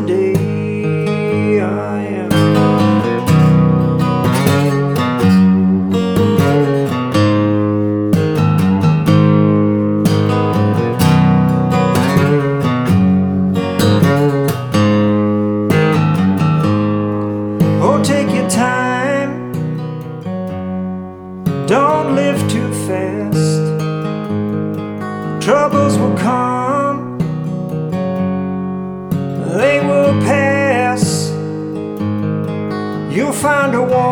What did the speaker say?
someday I am. Oh, take your time, don't live too fast. Troubles will come, they will pass. You'll find a warm